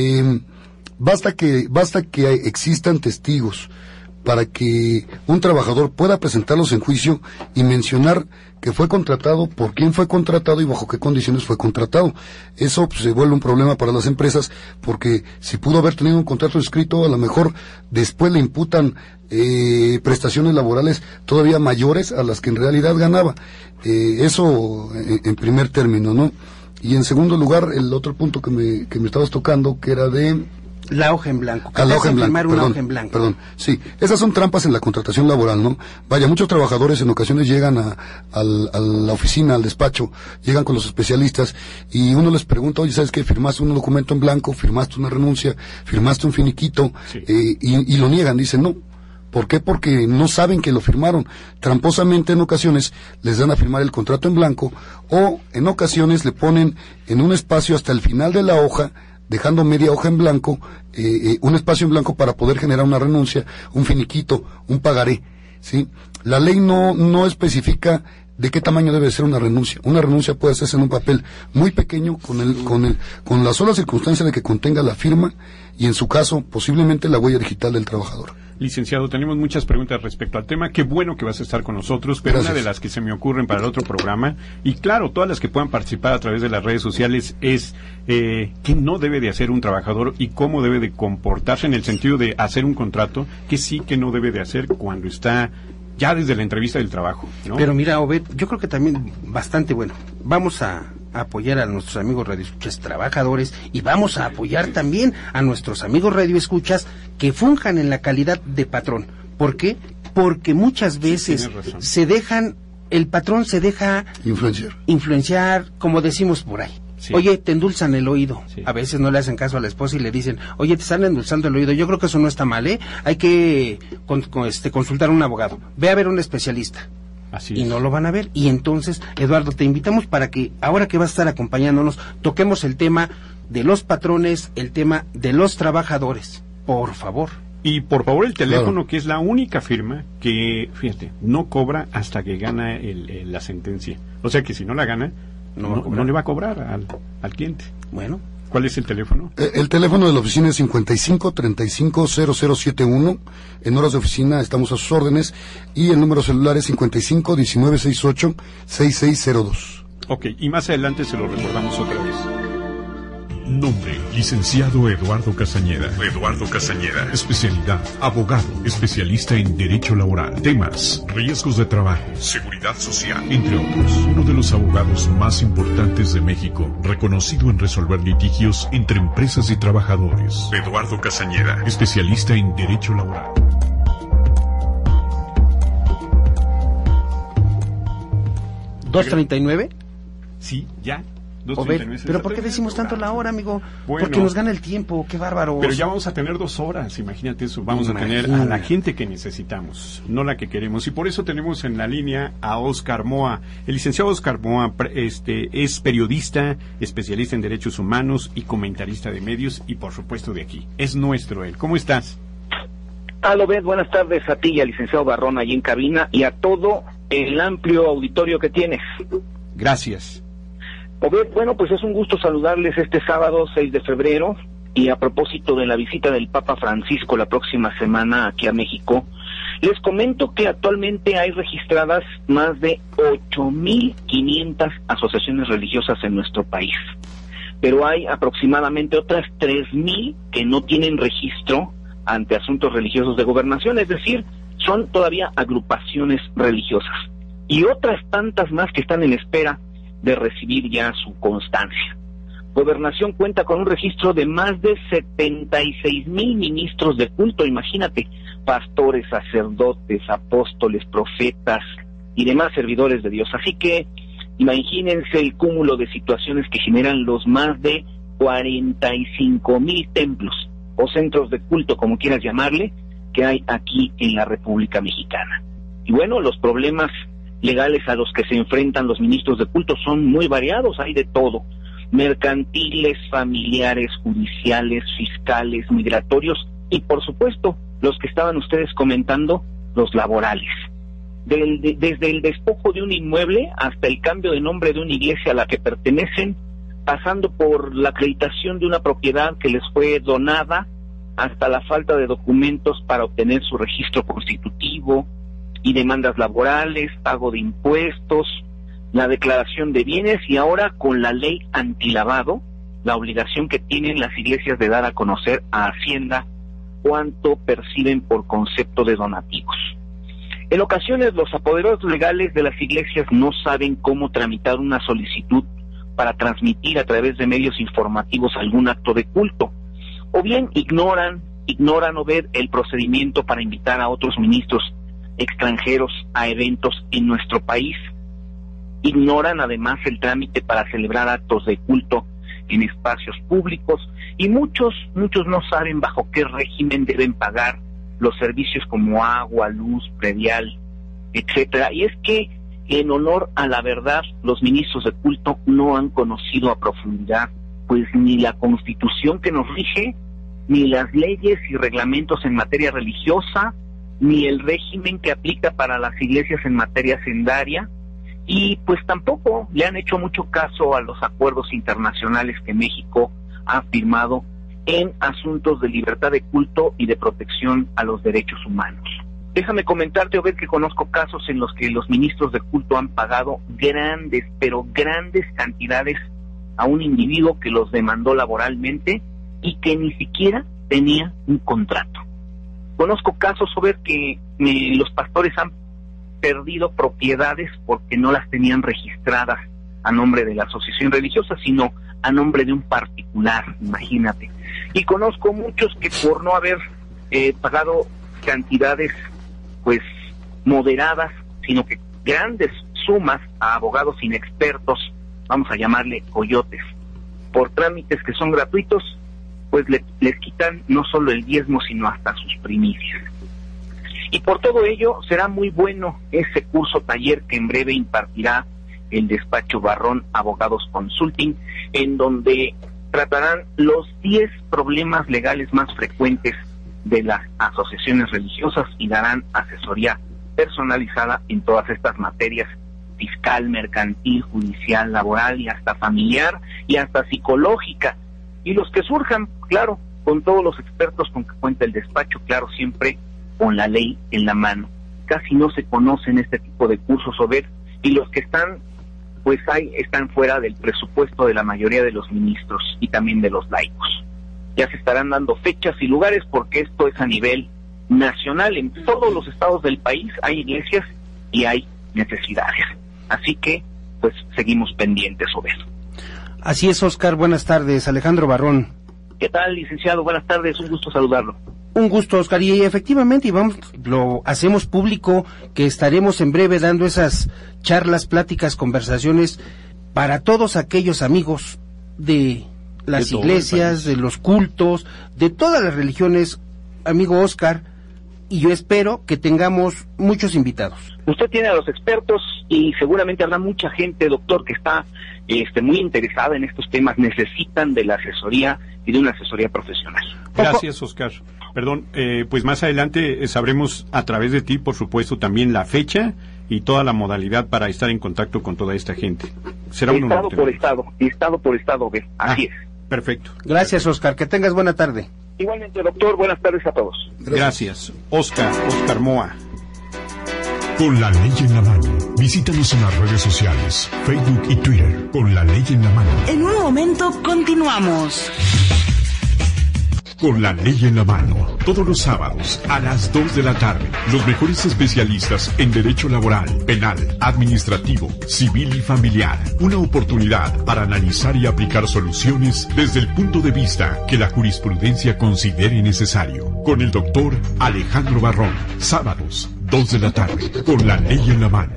Basta que existan testigos para que un trabajador pueda presentarlos en juicio y mencionar que fue contratado, por quién fue contratado y bajo qué condiciones fue contratado. Eso pues, se vuelve un problema para las empresas, porque si pudo haber tenido un contrato escrito, a lo mejor después le imputan prestaciones laborales todavía mayores a las que en realidad ganaba. Eso en primer término, ¿no? Y en segundo lugar, el otro punto que me estabas tocando, que era de... La hoja en blanco. La hoja en blanco, firmar una hoja en blanco. Perdón, sí. Esas son trampas en la contratación laboral, ¿no? Vaya, muchos trabajadores en ocasiones llegan a la oficina, al despacho, llegan con los especialistas y uno les pregunta, oye, ¿sabes qué? Firmaste un documento en blanco, firmaste una renuncia, firmaste un finiquito, sí. Y lo niegan, dicen no. ¿Por qué? Porque no saben que lo firmaron. Tramposamente en ocasiones les dan a firmar el contrato en blanco o en ocasiones le ponen en un espacio hasta el final de la hoja, dejando media hoja en blanco, un espacio en blanco para poder generar una renuncia, un finiquito, un pagaré, ¿sí? La ley no especifica de qué tamaño debe ser una renuncia. Una renuncia puede hacerse en un papel muy pequeño con la sola circunstancia de que contenga la firma y en su caso posiblemente la huella digital del trabajador. Licenciado, tenemos muchas preguntas respecto al tema. Qué bueno que vas a estar con nosotros, pero Gracias. Una de las que se me ocurren para el otro programa, y claro, todas las que puedan participar a través de las redes sociales, es qué no debe de hacer un trabajador y cómo debe de comportarse en el sentido de hacer un contrato, que sí, que no debe de hacer cuando está ya desde la entrevista del trabajo, ¿no? Pero mira, Obed, yo creo que también bastante bueno. Vamos a apoyar a nuestros amigos radioescuchas trabajadores y vamos a apoyar también a nuestros amigos radioescuchas que funjan en la calidad de patrón. ¿Por qué? Porque muchas veces el patrón se deja influenciar, como decimos por ahí. Sí. Oye, te endulzan el oído. Sí. A veces no le hacen caso a la esposa y le dicen, oye, te están endulzando el oído. Yo creo que eso no está mal, ¿eh? Hay que consultar a un abogado. Ve a ver a un especialista. Así y no lo van a ver. Y entonces, Eduardo, te invitamos para que, ahora que vas a estar acompañándonos, toquemos el tema de los patrones, el tema de los trabajadores. Por favor. Y por favor el teléfono, claro, que es la única firma que, fíjate, no cobra hasta que gana la sentencia. O sea que si no la gana, no le va a cobrar al cliente. Bueno. ¿Cuál es el teléfono? El teléfono de la oficina es 55-35-0071. En horas de oficina estamos a sus órdenes. Y el número celular es 55-1968-6602. Ok, y más adelante se lo recordamos otra vez. Nombre: licenciado Eduardo Castañeda. Eduardo Castañeda. Especialidad: abogado, especialista en derecho laboral. Temas: riesgos de trabajo, seguridad social, entre otros. Uno de los abogados más importantes de México, reconocido en resolver litigios entre empresas y trabajadores. Eduardo Castañeda, especialista en derecho laboral. ¿2:39? Sí, ya. Pero ¿por qué decimos tanto la hora, amigo? Bueno, porque nos gana el tiempo, qué bárbaro. Pero ya vamos a tener 2 horas, imagínate eso. Vamos a tener a la gente que necesitamos, no la que queremos. Y por eso tenemos en la línea a Óscar Moa. El licenciado Óscar Moa es periodista, especialista en derechos humanos y comentarista de medios y por supuesto de aquí. Es nuestro él. ¿Cómo estás? Obed, buenas tardes a ti y al licenciado Barrón allí en cabina y a todo el amplio auditorio que tienes. Gracias. Obed, bueno, pues es un gusto saludarles este sábado 6 de febrero y a propósito de la visita del Papa Francisco la próxima semana aquí a México, Les comento que actualmente hay registradas más de 8.500 asociaciones religiosas en nuestro país, pero hay aproximadamente otras 3.000 que no tienen registro ante asuntos religiosos de gobernación, es decir, son todavía agrupaciones religiosas, y otras tantas más que están en espera de recibir ya su constancia. Gobernación cuenta con un registro de más de 76,000 ministros de culto, imagínate, pastores, sacerdotes, apóstoles, profetas y demás servidores de Dios. Así que imagínense el cúmulo de situaciones que generan los más de 45,000 templos o centros de culto, como quieras llamarle, que hay aquí en la República Mexicana. Y bueno, los problemas legales a los que se enfrentan los ministros de culto son muy variados, hay de todo: mercantiles, familiares, judiciales, fiscales, migratorios y, por supuesto, los que estaban ustedes comentando, los laborales. Desde el despojo de un inmueble hasta el cambio de nombre de una iglesia a la que pertenecen, pasando por la acreditación de una propiedad que les fue donada, hasta la falta de documentos para obtener su registro constitutivo y demandas laborales, pago de impuestos, la declaración de bienes, y ahora con la ley antilavado, la obligación que tienen las iglesias de dar a conocer a Hacienda cuánto perciben por concepto de donativos. En ocasiones los apoderados legales de las iglesias no saben cómo tramitar una solicitud para transmitir a través de medios informativos algún acto de culto, o bien ignoran o ver el procedimiento para invitar a otros ministros extranjeros a eventos en nuestro país. Ignoran además el trámite para celebrar actos de culto en espacios públicos, y muchos no saben bajo qué régimen deben pagar los servicios como agua, luz, predial, etcétera. Y es que, en honor a la verdad, los ministros de culto no han conocido a profundidad pues ni la Constitución que nos rige, ni las leyes y reglamentos en materia religiosa, ni el régimen que aplica para las iglesias en materia hacendaria, y pues tampoco le han hecho mucho caso a los acuerdos internacionales que México ha firmado en asuntos de libertad de culto y de protección a los derechos humanos. Déjame comentarte, Obed, que conozco casos en los que los ministros de culto han pagado grandes, pero grandes cantidades a un individuo que los demandó laboralmente y que ni siquiera tenía un contrato. Conozco casos, Obed, que los pastores han perdido propiedades porque no las tenían registradas a nombre de la asociación religiosa, sino a nombre de un particular, imagínate. Y conozco muchos que por no haber pagado cantidades pues moderadas, sino que grandes sumas a abogados inexpertos, vamos a llamarle coyotes, por trámites que son gratuitos, pues les quitan no solo el diezmo, sino hasta sus primicias. Y por todo ello será muy bueno ese curso taller que en breve impartirá el despacho Barrón Abogados Consulting, en donde tratarán los 10 problemas legales más frecuentes de las asociaciones religiosas y darán asesoría personalizada en todas estas materias: fiscal, mercantil, judicial, laboral y hasta familiar y hasta psicológica. Y los que surjan, claro, con todos los expertos con que cuenta el despacho, claro, siempre con la ley en la mano. Casi no se conocen este tipo de cursos, Obed, y los que están, pues están fuera del presupuesto de la mayoría de los ministros y también de los laicos. Ya se estarán dando fechas y lugares porque esto es a nivel nacional. En todos los estados del país hay iglesias y hay necesidades. Así que, pues, seguimos pendientes, Obed. Así es, Oscar. Buenas tardes. Alejandro Barrón. ¿Qué tal, licenciado? Buenas tardes. Un gusto saludarlo. Un gusto, Oscar, y efectivamente lo hacemos público, que estaremos en breve dando esas charlas, pláticas, conversaciones para todos aquellos amigos de las iglesias, de los cultos, de todas las religiones, amigo Oscar, y yo espero que tengamos muchos invitados. Usted tiene a los expertos y seguramente habrá mucha gente, doctor, que está muy interesada en estos temas, necesitan de la asesoría y de una asesoría profesional. Gracias, Oscar. Perdón, pues más adelante sabremos a través de ti, por supuesto, también la fecha y toda la modalidad para estar en contacto con toda esta gente. Será un honor. Estado por estado, ¿ves? Así es. Perfecto. Gracias, Oscar. Que tengas buena tarde. Igualmente, doctor. Buenas tardes a todos. Gracias. Oscar Moa. Con la ley en la mano. Visítanos en las redes sociales, Facebook y Twitter. Con la ley en la mano. En un momento continuamos. Con la ley en la mano, todos los sábados a las 2 de la tarde, los mejores especialistas en derecho laboral, penal, administrativo, civil y familiar. Una oportunidad para analizar y aplicar soluciones desde el punto de vista que la jurisprudencia considere necesario. Con el doctor Alejandro Barrón, sábados, 2 de la tarde, con la ley en la mano.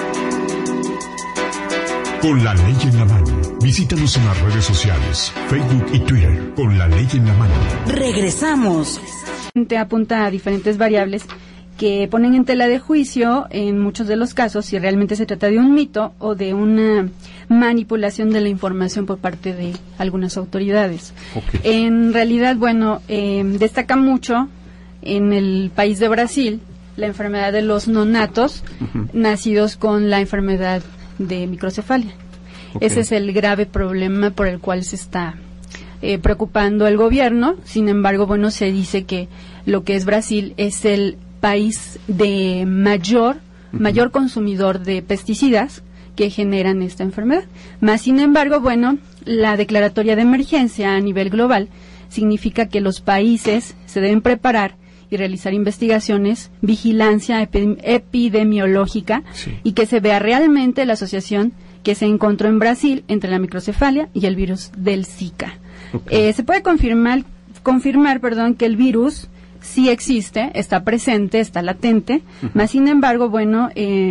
Con la ley en la mano. Visítanos en las redes sociales, Facebook y Twitter. Con la ley en la mano. Regresamos. Apunta a diferentes variables que ponen en tela de juicio, en muchos de los casos, si realmente se trata de un mito o de una manipulación de la información por parte de algunas autoridades. Okay. En realidad, bueno, destaca mucho en el país de Brasil la enfermedad de los nonatos nacidos con la enfermedad de microcefalia. Okay. Ese es el grave problema por el cual se está preocupando el gobierno. Sin embargo, bueno, se dice que lo que es Brasil es el país de mayor consumidor de pesticidas que generan esta enfermedad. Más sin embargo, bueno, la declaratoria de emergencia a nivel global significa que los países se deben preparar y realizar investigaciones, vigilancia epidemiológica, sí, y que se vea realmente la asociación que se encontró en Brasil entre la microcefalia y el virus del Zika. Okay. Se puede confirmar, que el virus sí existe, está presente, está latente, más sin embargo, bueno,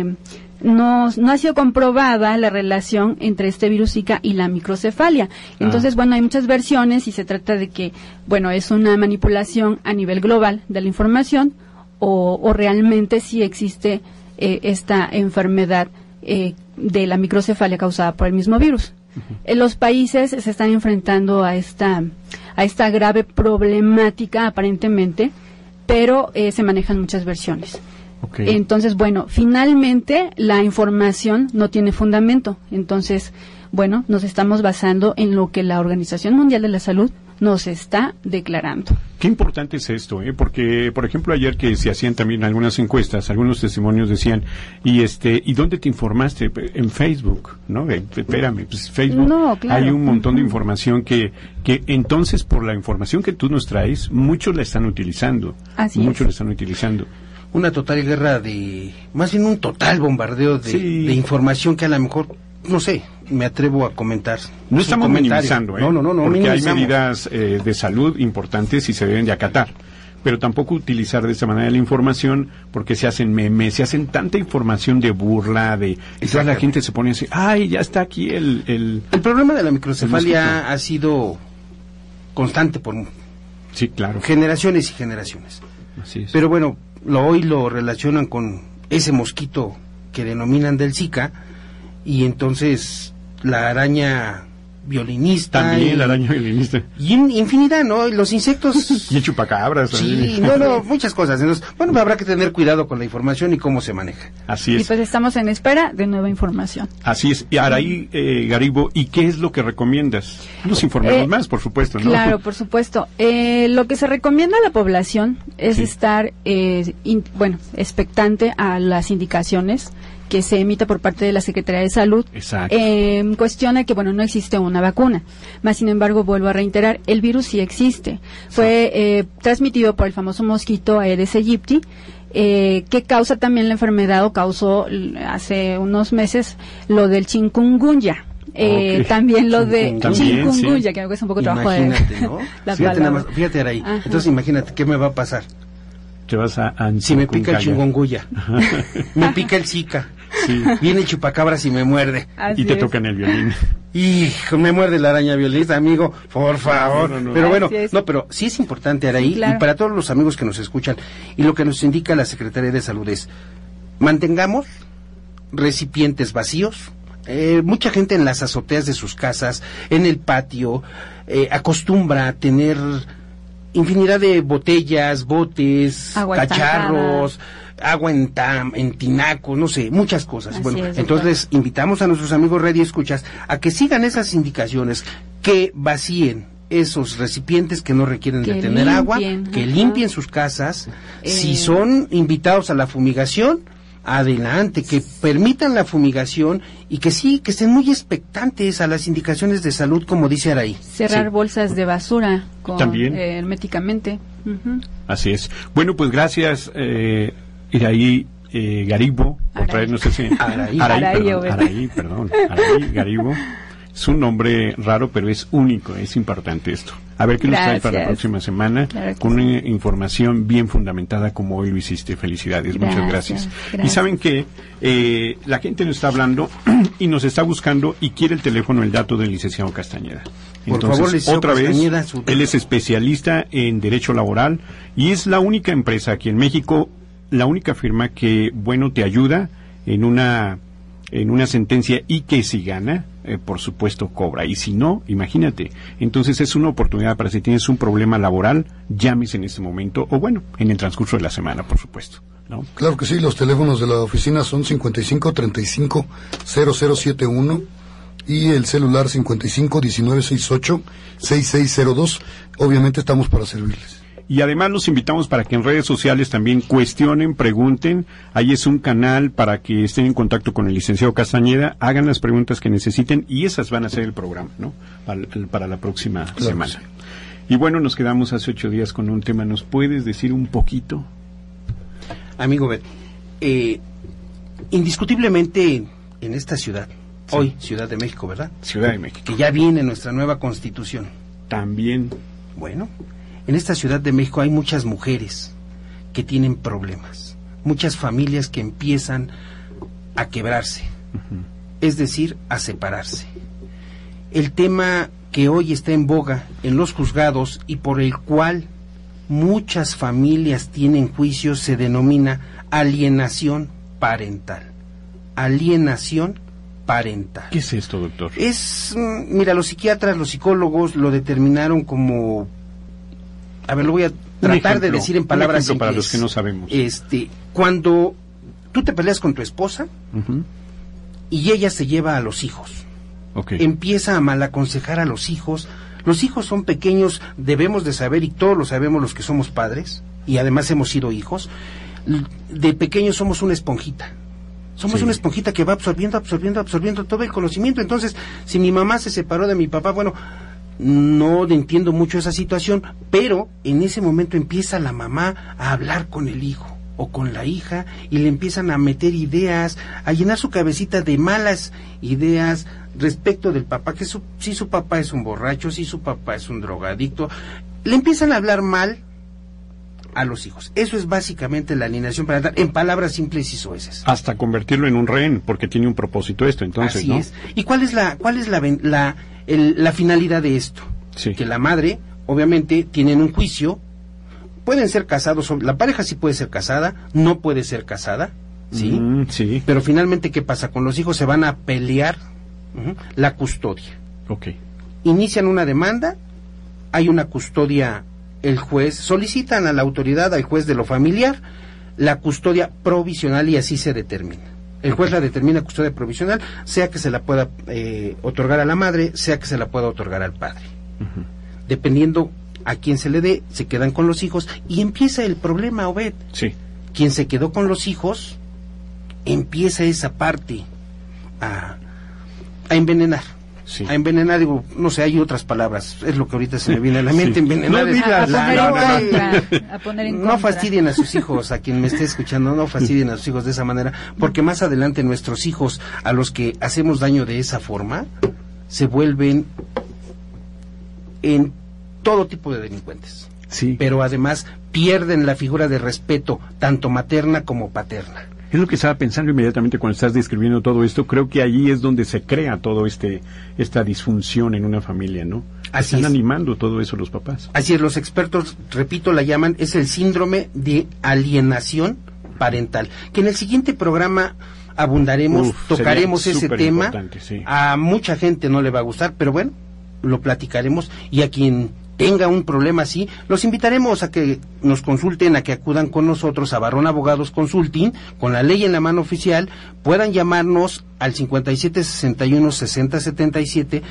no ha sido comprobada la relación entre este virus Zika y la microcefalia. Entonces, bueno, hay muchas versiones y se trata de que, bueno, es una manipulación a nivel global de la información o realmente sí existe esta enfermedad de la microcefalia causada por el mismo virus. Los países se están enfrentando a esta grave problemática aparentemente, pero se manejan muchas versiones. Okay. Entonces, bueno, finalmente la información no tiene fundamento. Entonces, bueno, nos estamos basando en lo que la Organización Mundial de la Salud nos está declarando. Qué importante es esto, porque, por ejemplo, ayer que se hacían también algunas encuestas, algunos testimonios decían, ¿y dónde te informaste? En Facebook, ¿no? Espérame, pues Facebook. No, claro. Hay un montón de información que entonces, por la información que tú nos traes, muchos la están utilizando. Así muchos es. la están utilizando. Una total guerra más bien un total bombardeo de información que a lo mejor, no sé, me atrevo a comentar. No estamos minimizando, No, porque hay medidas de salud importantes y se deben de acatar. Pero tampoco utilizar de esa manera la información, porque se hacen memes, se hacen tanta información de burla, y toda la gente se pone así, ¡ay, ya está aquí el problema de la microcefalia ha sido constante por sí, claro, generaciones y generaciones. Así es. Pero bueno, hoy lo relacionan con ese mosquito que denominan del Zika, y entonces la araña violinista. También la araña violinista. Y infinidad, ¿no? Los insectos. Y el chupacabras. Sí, muchas cosas. Entonces, bueno, habrá que tener cuidado con la información y cómo se maneja. Así es. Y pues estamos en espera de nueva información. Así es. Y Araí Garibo, ¿y qué es lo que recomiendas? Nos informemos más, por supuesto, ¿no? Claro, por supuesto. Lo que se recomienda a la población es estar, expectante a las indicaciones que se emite por parte de la Secretaría de Salud. Exacto. Cuestiona que, no existe una vacuna. Más sin embargo, vuelvo a reiterar, el virus sí existe. Fue transmitido por el famoso mosquito Aedes aegypti, que causa también la enfermedad, o causó hace unos meses lo del chikungunya. Okay. También lo de chikungunya, sí, que me cuesta un poco trabajo de ¿no? la fíjate ahí. Entonces imagínate, ¿qué me va a pasar? Te vas a si me pica el chikungunya, me pica el Zika, sí, viene el chupacabras y me muerde. Así y te es. tocan el violín. Hijo, me muerde la araña violinista, amigo, por favor. No. Pero bueno, pero sí es importante, Araí, sí, claro, y para todos los amigos que nos escuchan, y lo que nos indica la Secretaría de Salud es, mantengamos recipientes vacíos. Mucha gente en las azoteas de sus casas, en el patio, acostumbra a tener infinidad de botellas, botes, agua cacharros, agua en tinacos, no sé, muchas cosas. Así bueno, es, entonces invitamos a nuestros amigos radioescuchas a que sigan esas indicaciones, que vacíen esos recipientes que no requieren de tener agua, que limpien sus casas. Si son invitados a la fumigación, adelante, que permitan la fumigación y que sí, que estén muy expectantes a las indicaciones de salud, como dice Araí. Cerrar bolsas de basura también herméticamente. Así es. Bueno, pues gracias, Iraí Garibo, por traernos ese... Araí Garibo. Es un nombre raro, pero es único, es importante esto. A ver qué nos trae para la próxima semana, con una información bien fundamentada como hoy lo hiciste. Felicidades, muchas gracias. Y saben que la gente nos está hablando y nos está buscando y quiere el teléfono, el dato del licenciado Castañeda. Entonces, por favor, otra vez, él es especialista en derecho laboral y es la única empresa aquí en México, la única firma que, bueno, te ayuda en una sentencia y que si gana, por supuesto cobra, y si no, imagínate. Entonces es una oportunidad para si tienes un problema laboral, llames en este momento, o bueno, en el transcurso de la semana, por supuesto, ¿no? Claro que sí, los teléfonos de la oficina son 5535-0071 y el celular 55-1968-6602. Obviamente estamos para servirles. Y además los invitamos para que en redes sociales también cuestionen, pregunten. Ahí es un canal para que estén en contacto con el licenciado Castañeda, hagan las preguntas que necesiten y esas van a ser el programa, ¿no? Para la próxima semana. Sí. Y bueno, nos quedamos hace 8 días con un tema. ¿Nos puedes decir un poquito? Amigo Bet, indiscutiblemente en esta ciudad, sí. Hoy Ciudad de México, ¿verdad? Ciudad de México. Que ya viene nuestra nueva Constitución. También. Bueno, en esta Ciudad de México hay muchas mujeres que tienen problemas, muchas familias que empiezan a quebrarse, es decir, a separarse. El tema que hoy está en boga en los juzgados y por el cual muchas familias tienen juicios se denomina alienación parental. Alienación parental. ¿Qué es esto, doctor? Mira, los psiquiatras, los psicólogos lo determinaron como... A ver, lo voy a tratar de decir en palabras simples. Para los que no sabemos. Cuando tú te peleas con tu esposa y ella se lleva a los hijos, empieza a malaconsejar a los hijos son pequeños, debemos de saber, y todos lo sabemos los que somos padres, y además hemos sido hijos, de pequeños somos una esponjita. Somos una esponjita que va absorbiendo todo el conocimiento. Entonces, si mi mamá se separó de mi papá, bueno... No entiendo mucho esa situación, pero en ese momento empieza la mamá a hablar con el hijo o con la hija y le empiezan a meter ideas, a llenar su cabecita de malas ideas respecto del papá, que si su papá es un borracho, si su papá es un drogadicto, le empiezan a hablar mal a los hijos. Eso es básicamente la alienación parental, en palabras simples y soeces. Hasta convertirlo en un rehén, porque tiene un propósito esto, entonces, así es. ¿Y cuál es la finalidad de esto? Sí. Que la madre, obviamente, tienen un juicio, pueden ser casados, la pareja sí puede ser casada, no puede ser casada, ¿sí? Sí. Pero finalmente, ¿qué pasa? Con los hijos se van a pelear la custodia. Inician una demanda, hay una custodia, el juez, solicitan a la autoridad, al juez de lo familiar, la custodia provisional y así se determina. El juez la determina custodia provisional, sea que se la pueda otorgar a la madre, sea que se la pueda otorgar al padre. Dependiendo a quién se le dé, se quedan con los hijos y empieza el problema, Obed. Sí. Quien se quedó con los hijos, empieza esa parte a envenenar. Sí. A envenenar, digo, no sé, hay otras palabras, es lo que ahorita se me viene a la mente, envenenar. No fastidien a sus hijos, a quien me esté escuchando, no fastidien a sus hijos de esa manera, porque más adelante nuestros hijos, a los que hacemos daño de esa forma, se vuelven en todo tipo de delincuentes. Sí. Pero además pierden la figura de respeto, tanto materna como paterna. Es lo que estaba pensando inmediatamente cuando estás describiendo todo esto. Creo que allí es donde se crea todo esta disfunción en una familia, ¿no? Así están animando todo eso los papás. Así es, los expertos, repito, la llaman, es el síndrome de alienación parental, que en el siguiente programa abundaremos, tocaremos ese tema. Sí. A mucha gente no le va a gustar, pero bueno, lo platicaremos, y a quien tenga un problema así, los invitaremos a que nos consulten, a que acudan con nosotros a Barrón Abogados Consulting, con la ley en la mano oficial, puedan llamarnos al 5761-6077,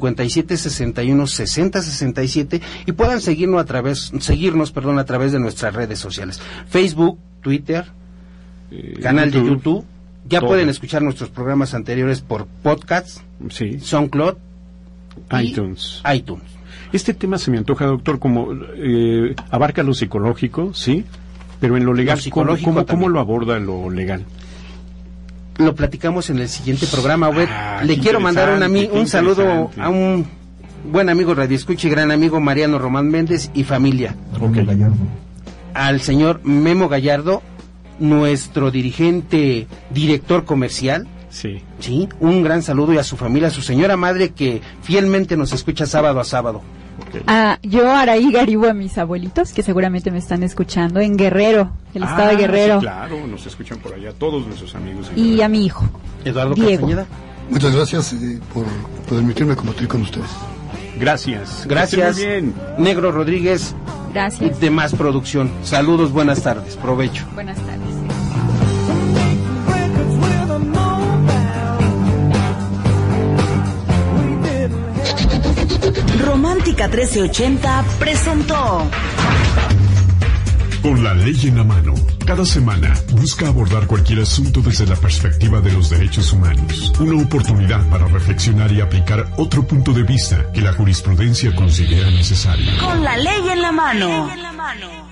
5761-6067, y puedan seguirnos a través de nuestras redes sociales, Facebook, Twitter, canal de YouTube. Ya todo. pueden escuchar nuestros programas anteriores por podcast, Sí. SoundCloud, y iTunes. iTunes. Este tema se me antoja, doctor, como abarca lo psicológico, ¿sí? Pero en lo legal, Lo psicológico ¿cómo también. lo aborda lo legal? Lo platicamos en el siguiente programa, Obed. Le qué quiero mandar interesante, qué un saludo interesante. a un buen amigo radioescucha y gran amigo Mariano Román Méndez y familia. Okay. Al señor Memo Gallardo, nuestro dirigente, director comercial. Sí. Sí, un gran saludo, y a su familia, a su señora madre que fielmente nos escucha sábado a sábado. Yo Araí Garibo a mis abuelitos, que seguramente me están escuchando, en Guerrero, el estado de Guerrero. Sí, claro, nos escuchan por allá todos nuestros amigos. Y Guerrero. a mi hijo, Eduardo Diego. Castañeda. Muchas gracias por permitirme compartir con ustedes. Gracias. Gracias, Que estén muy bien. Negro Rodríguez gracias. y demás producción. Saludos, buenas tardes, provecho. Buenas tardes. Romántica 1380 presentó Con la ley en la mano, cada semana busca abordar cualquier asunto desde la perspectiva de los derechos humanos. Una oportunidad para reflexionar y aplicar otro punto de vista que la jurisprudencia considera necesario. Con la ley en la mano.